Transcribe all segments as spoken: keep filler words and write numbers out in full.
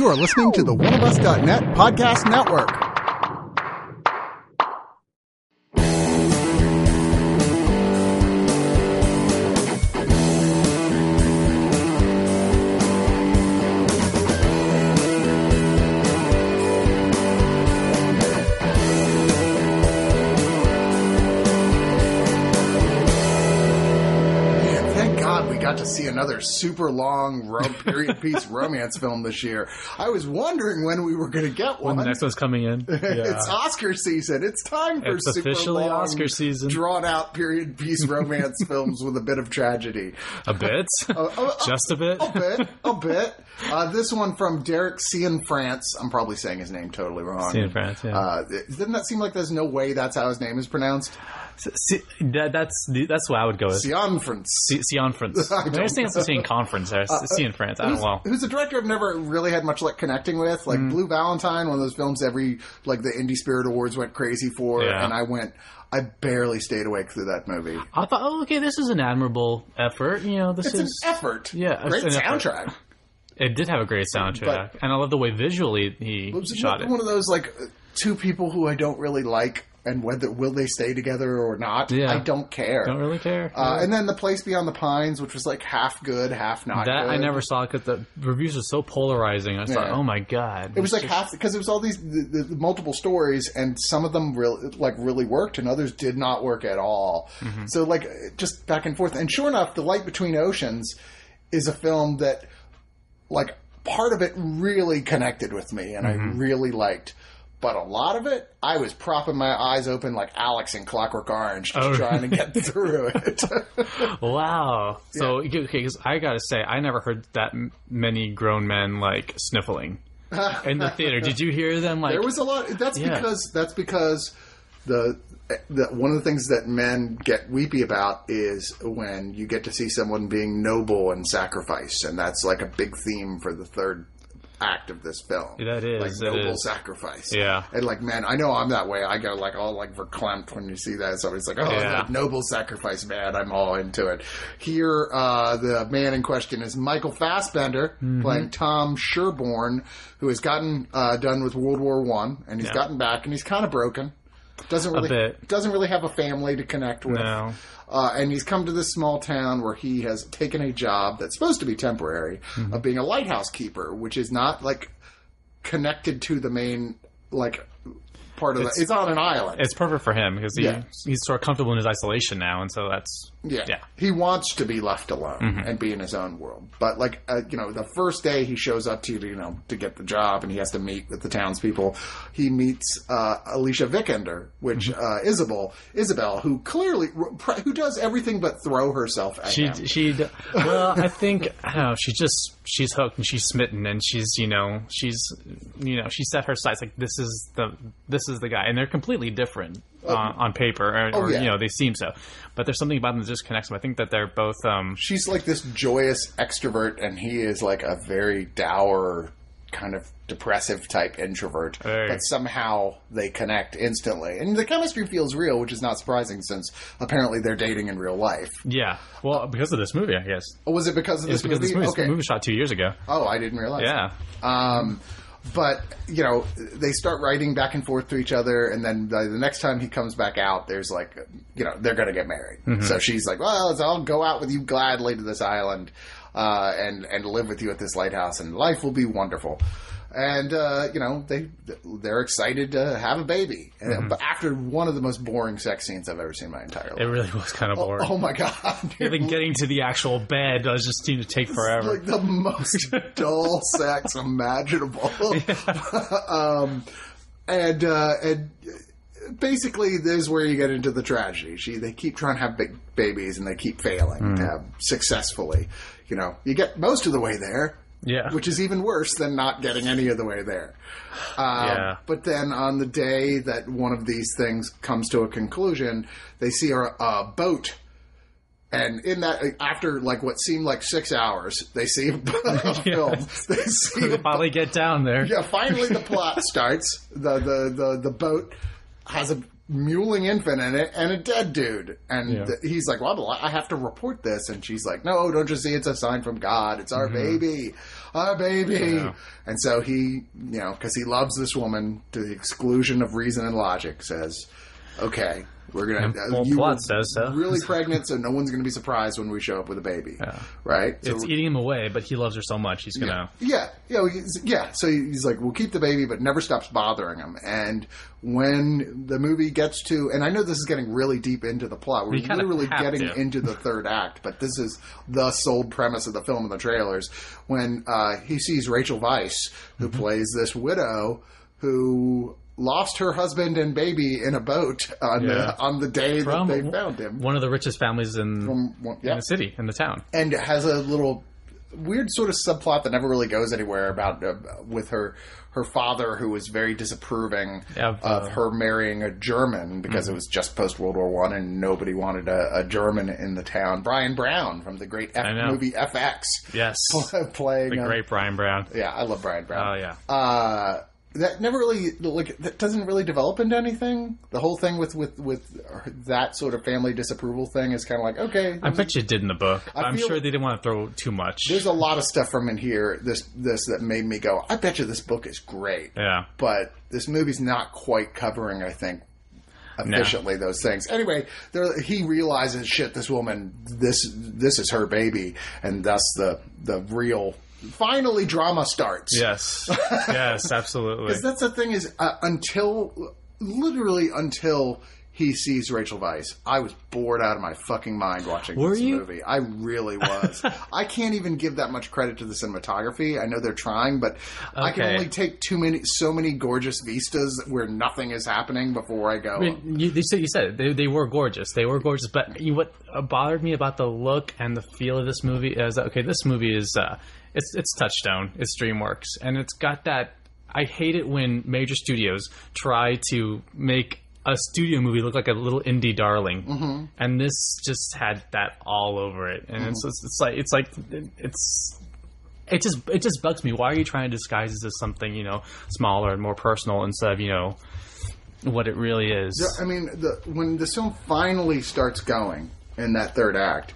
You are listening to the one of us dot net podcast network. To see another super long rom- period piece romance film this year. I was wondering when we were going to get one. When the next one's coming in. Yeah. It's Oscar season. It's time for it's super officially long, Oscar season. drawn out period piece romance films with a bit of tragedy. A bit? Uh, uh, Just a bit? A bit. A bit. Uh, this one from Derek Cianfrance. I'm probably saying his name totally wrong. Cianfrance, yeah. Uh, doesn't that seem like there's no way that's how his name is pronounced? See, that, that's that's what I would go with. Cianfrance. Cianfrance. I, I just think it's saying conference there. Uh, Cianfrance. I don't know. Who's a director I've never really had much like connecting with. Like mm. Blue Valentine, one of those films every, like the Indie Spirit Awards went crazy for. Yeah. And I went, I barely stayed awake through that movie. I thought, oh, okay, this is an admirable effort. You know, this it's is. an effort. Yeah. Great soundtrack. Effort. It did have a great soundtrack. But, and I love the way visually he shot it. One of those, like, two people who I don't really like. And whether will they stay together or not, yeah. I don't care. Don't really care. Uh, yeah. And then The Place Beyond the Pines, which was like half good, half not that good. I never saw because the reviews were so polarizing. I was yeah. like, oh my god. It was like just... half, because it was all these the, the, the multiple stories, and some of them really, like, really worked, and others did not work at all. Mm-hmm. So, like, just back and forth. And sure enough, The Light Between Oceans is a film that, like, part of it really connected with me, and mm-hmm. I really liked. But a lot of it, I was propping my eyes open like Alex in Clockwork Orange, just oh. trying to get through it. Wow. So, yeah. okay, because I gotta say, I never heard that many grown men, like, sniffling in the theater. Did you hear them, like... There was a lot... That's yeah. because that's because the, the one of the things that men get weepy about is when you get to see someone being noble and sacrifice, and that's like a big theme for the third act of this film. That is. Like that noble is. sacrifice. Yeah. And like, man, I know I'm that way. I go like all like verklempt when you see that. So it's like, oh, yeah. like, noble sacrifice, man. I'm all into it. Here, uh, the man in question is Michael Fassbender, mm-hmm. playing Tom Sherborne, who has gotten uh, done with World War One, and he's yeah. gotten back, and he's kind of broken. Doesn't really doesn't really have a family to connect with. No. Uh, and he's come to this small town where he has taken a job that's supposed to be temporary mm-hmm. of being a lighthouse keeper, which is not like connected to the main like part of it's, the. It's on an island. It's perfect for him because he, yeah. he's sort of comfortable in his isolation now, and so that's yeah. yeah. He wants to be left alone mm-hmm. and be in his own world. But like uh, you know, the first day he shows up to you know to get the job, and he has to meet with the townspeople. He meets uh, Alicia Vikander, which mm-hmm. uh, Isabel, Isabel, who clearly who does everything but throw herself at she, him. She, well, I think I don't know. She just she's hooked and she's smitten, and she's you know she's you know she set her sights like this is the this is the guy, and they're completely different. Uh, on paper, or, oh, or yeah. you know, they seem so, but there's something about them that just connects them. I think that they're both. Um, She's like this joyous extrovert, and he is like a very dour, kind of depressive type introvert. Hey. But somehow they connect instantly, and the chemistry feels real, which is not surprising since apparently they're dating in real life. Yeah, well, because of this movie, I guess. Oh, was it because of this because movie? This movie, okay, this movie was shot two years ago. Oh, I didn't realize. Yeah. That. Um. But, you know, they start writing back and forth to each other, and then the, the next time he comes back out, there's like, you know, they're going to get married. Mm-hmm. So she's like, well, I'll go out with you gladly to this island uh, and, and live with you at this lighthouse, and life will be wonderful. And, uh, you know, they, they're excited to have a baby. And, mm-hmm. But after one of the most boring sex scenes I've ever seen in my entire life. It really was kind of boring. Oh, oh my God. Even getting to the actual bed does just seem to take forever. It's like the most dull sex imaginable. Yeah. um, and, uh, and basically, this is where you get into the tragedy. She, they keep trying to have big babies, and they keep failing mm. to have successfully. You know, you get most of the way there. Yeah. Which is even worse than not getting any of the way there. Um, yeah. But then on the day that one of these things comes to a conclusion, they see a, a boat. And in that, after like what seemed like six hours, they see a, a film. They see they finally get down there. Yeah, finally the plot starts. The, the, the, the boat has a mewling infant and a, and a dead dude. And Yeah. th- he's like, well, I have to report this. And she's like, no, don't you see it's a sign from God? It's our Mm-hmm. baby. Our baby. Yeah. And so he, you know, because he loves this woman to the exclusion of reason and logic, says, okay, we're going to... Well, plot says so. really pregnant, so no one's going to be surprised when we show up with a baby. Yeah. Right? So, It's eating him away, but he loves her so much, he's gonna. yeah, you know, he's, yeah. So he's like, "We'll keep the baby, but never stops bothering him." And when the movie gets to, and I know this is getting really deep into the plot, we're You kinda literally have getting to. into the third act, but this is the sold premise of the film and the trailers. When uh, he sees Rachel Weisz, who Mm-hmm. plays this widow who lost her husband and baby in a boat on Yeah. the on the day From that they found him. one of the richest families in, From one- in yeah. the city, in the town. And it has a little weird sort of subplot that never really goes anywhere about uh, with her her father, who was very disapproving Of, of uh, her marrying a German because it was just post World War One and nobody wanted a, a German in the town. Brian Brown from the great F- I know. movie F X, Yes. playing The uh, great Brian Brown. yeah, I love Brian Brown. Oh, yeah. Uh, that never really like that doesn't really develop into anything. The whole thing with with with that sort of family disapproval thing is kind of like, okay, I bet you it did in the book. I I'm feel- sure they didn't want to throw too much. there's a lot of stuff from in here this this that made me go, I bet you this book is great. Yeah. But this movie's not quite covering, I think, efficiently those things. Anyway, there, he realizes, shit, this woman, this this is her baby, and thus the the real. Finally, drama starts. Yes. Yes, absolutely. Because that's the thing is, uh, until, literally until he sees Rachel Weisz, I was bored out of my fucking mind watching Were this you? movie. I really was. I can't even give that much credit to the cinematography. I know they're trying, but I can Okay. only take too many, so many gorgeous vistas where nothing is happening before I go. I mean, you, you said you said it. They, they were gorgeous. They were gorgeous. But you, what bothered me about the look and the feel of this movie is that, okay, this movie is uh, it's it's Touchstone, it's DreamWorks, and it's got that. I hate it when major studios try to make a studio movie look like a little indie darling, mm-hmm. and this just had that all over it. And mm-hmm. it's, it's it's like it's like it's. It just it just bugs me. Why are you trying to disguise this as something, you know, smaller and more personal instead of, you know, what it really is? I mean, the, when the film finally starts going in that third act,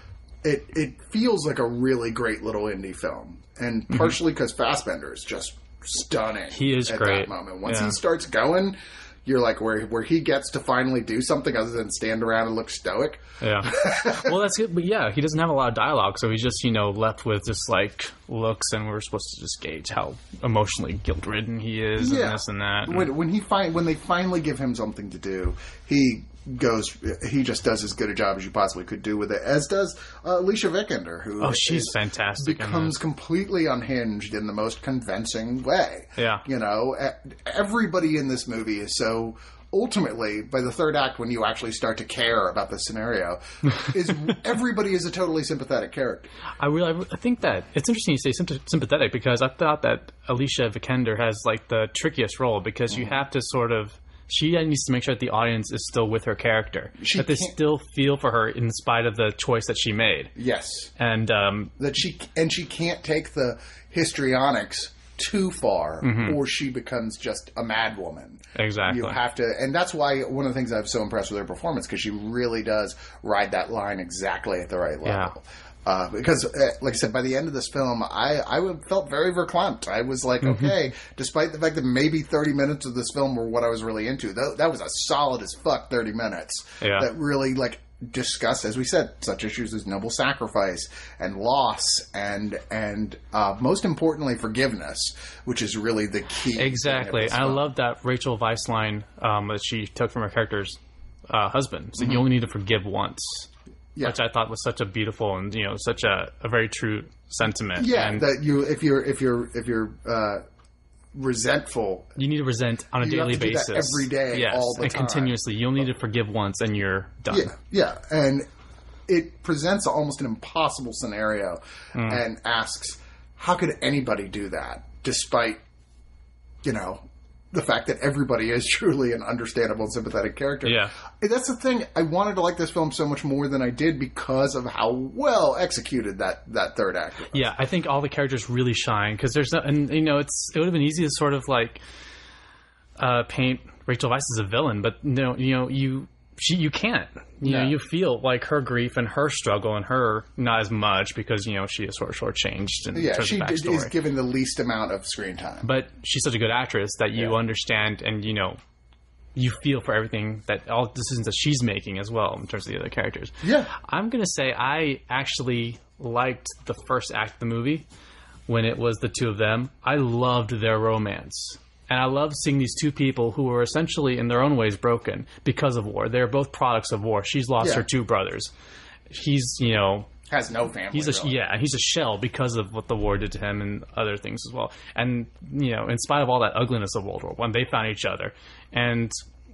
it it feels like a really great little indie film, and partially because Fassbender is just stunning. He is at great. that moment. Once Yeah. he starts going, you're like where where he gets to finally do something other than stand around and look stoic. Yeah. Well, that's good. But yeah, he doesn't have a lot of dialogue, so he's just, you know, left with just like looks, and we're supposed to just gauge how emotionally guilt ridden he is, and this and that. And When, when he find when they finally give him something to do, he goes. He just does as good a job as you possibly could do with it. As does uh, Alicia Vikander, who oh, she's is, fantastic. in becomes this. completely unhinged in the most convincing way. Yeah. You know, e- everybody in this movie is so. Ultimately, by the third act, when you actually start to care about the scenario, is everybody is a totally sympathetic character. I really, I think that it's interesting you say symp- sympathetic, because I thought that Alicia Vikander has like the trickiest role, because you have to sort of. She needs to make sure that the audience is still with her character, She that they can't- still feel for her in spite of the choice that she made. Yes, And um, that she and she can't take the histrionics too far, or she becomes just a mad woman. exactly. You have to, and that's why one of the things I'm so impressed with her performance, because she really does ride that line exactly at the right level. Uh, because, uh, like I said, by the end of this film, I, I would- felt very verklempt. I was like, okay, despite the fact that maybe thirty minutes of this film were what I was really into, that, that was a solid as fuck thirty minutes. Yeah. That really, like, discussed, as we said, such issues as noble sacrifice and loss and, and uh, most importantly, forgiveness, which is really the key. thing of Exactly. this I film. love that Rachel Weisz line um, that she took from her character's uh, husband. So you only need to forgive once. Yeah. Which I thought was such a beautiful and, you know, such a, a very true sentiment. Yeah, and that you if you're if you're if you're uh, resentful, you need to resent on a You have daily to do that basis. every day, yes, all the and time. continuously. You'll need to forgive once and you're done. yeah, yeah, and it presents almost an impossible scenario, Mm. and asks, how could anybody do that, despite you know the fact that everybody is truly an understandable and sympathetic character. Yeah. And that's the thing. I wanted to like this film so much more than I did because of how well executed that that third act was. Yeah, I think all the characters really shine because there's no, and you know, it's it would have been easy to sort of like uh, paint Rachel Weisz is a villain, but no, you know, you she you can't. You No. know, you feel like her grief and her struggle and her not as much because you know she is sort of shortchanged in Yeah, terms she of d- backstory. is given the least amount of screen time. But she's such a good actress that you Yeah. understand and you know you feel for everything that all decisions that she's making as well in terms of the other characters. Yeah. I'm gonna say I actually liked the first act of the movie when it was the two of them. I loved their romance. And I loved seeing these two people who were essentially in their own ways broken because of war. They're both products of war. She's lost Yeah. her two brothers. He's, you know, Has no family. he's a really. yeah, he's a shell because of what the war did to him and other things as well. And you know, in spite of all that ugliness of World War One, they found each other and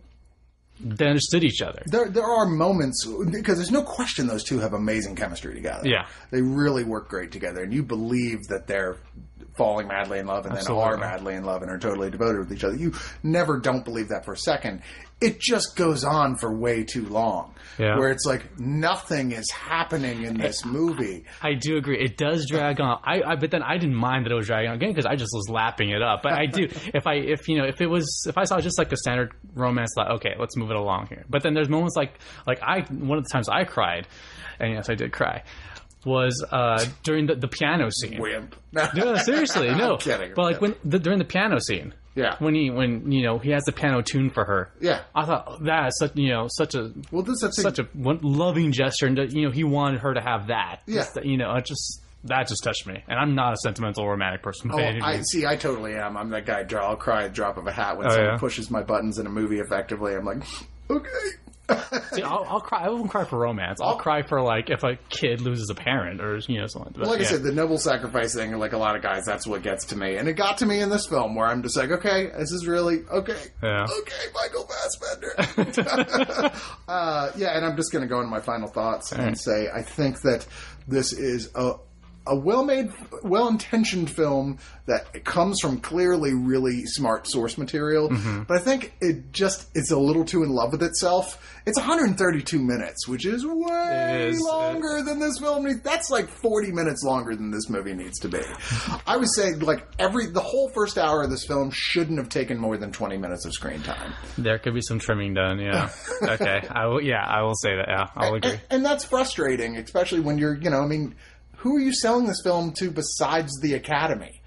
they understood each other. There, there are moments because there's no question those two have amazing chemistry together. Yeah. They really work great together, and you believe that they're falling madly in love and Absolutely. then are madly in love and are totally devoted with each other. You never don't believe that for a second. It just goes on for way too long. Yeah. Where it's like nothing is happening in this movie. I do agree. It does drag on. I, I but then I didn't mind that it was dragging on again because I just was lapping it up. But I do. if I if you know if it was if I saw just like a standard romance, like okay, let's move it along here. But then there's moments like like I one of the times I cried, and yes, I did cry, was uh, during the, the piano scene. Wimp. No, seriously, no. I'm kidding. But like when the, during the piano scene, Yeah. when he when you know he has the piano tuned for her, Yeah. I thought oh, that is such you know such a Well, this is such a one, loving gesture, and that, you know he wanted her to have that. Yeah. Just, you know, it just that just touched me, and I'm not a sentimental romantic person. Oh, by any I means. see. I totally am. I'm that guy. Draw. I'll cry at the drop of a hat when Oh, someone yeah? pushes my buttons in a movie effectively. I'm like, okay. See, I'll, I'll cry. I won't cry for romance. I'll cry for like if a kid loses a parent or you know something. Well, like yeah. I said, the noble sacrifice thing, like a lot of guys, that's what gets to me. And it got to me in this film where I'm just like, okay, this is really, okay, Yeah. okay, Michael Fassbender. uh, yeah, and I'm just going to go into my final thoughts and right. say I think that this is a, a well-made, well-intentioned film that comes from clearly really smart source material. Mm-hmm. But I think it just is a little too in love with itself. It's one hundred thirty-two minutes, which is way It is. longer than this film needs. That's like forty minutes longer than this movie needs to be. I would say like every the whole first hour of this film shouldn't have taken more than twenty minutes of screen time. There could be some trimming done. Yeah. Okay. I will. Yeah, I will say that. Yeah, I'll agree. And, and that's frustrating, especially when you're, you know, I mean, who are you selling this film to besides the Academy?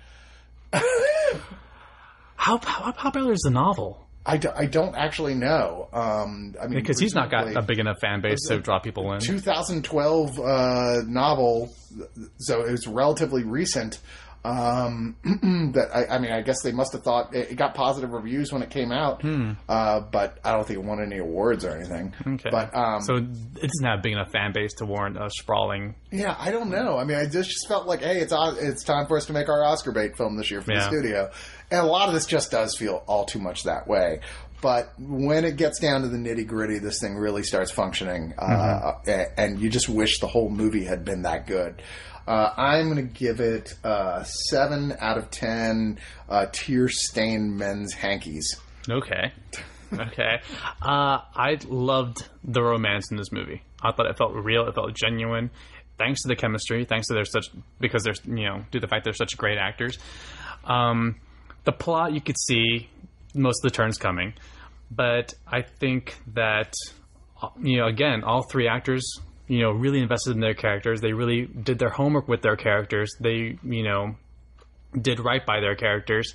How, how how popular is the novel? I, do, I don't actually know. Um, I mean, Because he's not got presumably a big enough fan base to draw people in. twenty twelve uh, novel, so it was relatively recent. Um, that I, I mean, I guess they must have thought it, it got positive reviews when it came out, Hmm. uh, but I don't think it won any awards or anything. Okay. But um, so it doesn't have a big enough fan base to warrant a sprawling. yeah, I don't know. I mean, I just, just felt like, hey, it's it's time for us to make our Oscar bait film this year for the Yeah. studio, and a lot of this just does feel all too much that way. But when it gets down to the nitty gritty, this thing really starts functioning, uh, Mm-hmm. and you just wish the whole movie had been that good. Uh, I'm going to give it uh, seven out of ten uh, tear-stained men's hankies. Okay. Okay. Uh, I loved the romance in this movie. I thought it felt real. It felt genuine. Thanks to the chemistry. Thanks to their such because they're you know due to the fact they're such great actors. Um, the plot you could see most of the turns coming, but I think that you know again all three actors you know really invested in their characters. They really did their homework with their characters. They you know did right by their characters.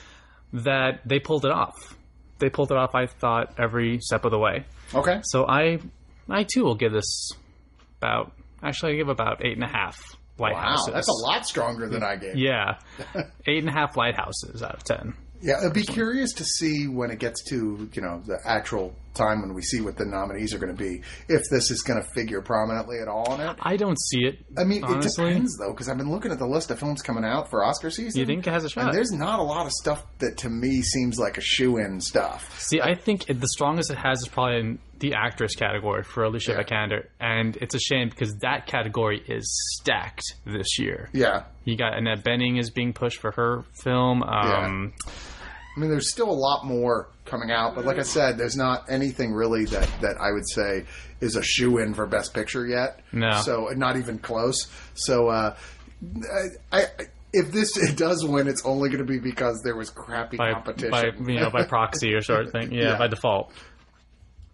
That they pulled it off. They pulled it off, I thought, every step of the way. Okay. So I, I too will give this about. Actually, I give about eight and a half Wow, lighthouses. that's a lot stronger than I gave. Yeah, eight and a half lighthouses out of ten. Yeah, I'd be curious to see when it gets to, you know, the actual time when we see what the nominees are going to be, if this is going to figure prominently at all in it. I don't see it. I mean, honestly. it depends, though, because I've been looking at the list of films coming out for Oscar season. You think it has a shot? And there's not a lot of stuff that, to me, seems like a shoe-in stuff. See, I think it, the strongest it has is probably in the actress category for Alicia Yeah. Vikander, and it's a shame because that category is stacked this year. Yeah. You got Annette Bening is being pushed for her film. Um, I mean, there's still a lot more coming out, but like I said, there's not anything really that, that I would say is a shoe-in for Best Picture yet. No. So, not even close. So, uh, I, I if this it does win, it's only going to be because there was crappy by, competition. by you know by proxy or sort of thing. Yeah, Yeah. by default.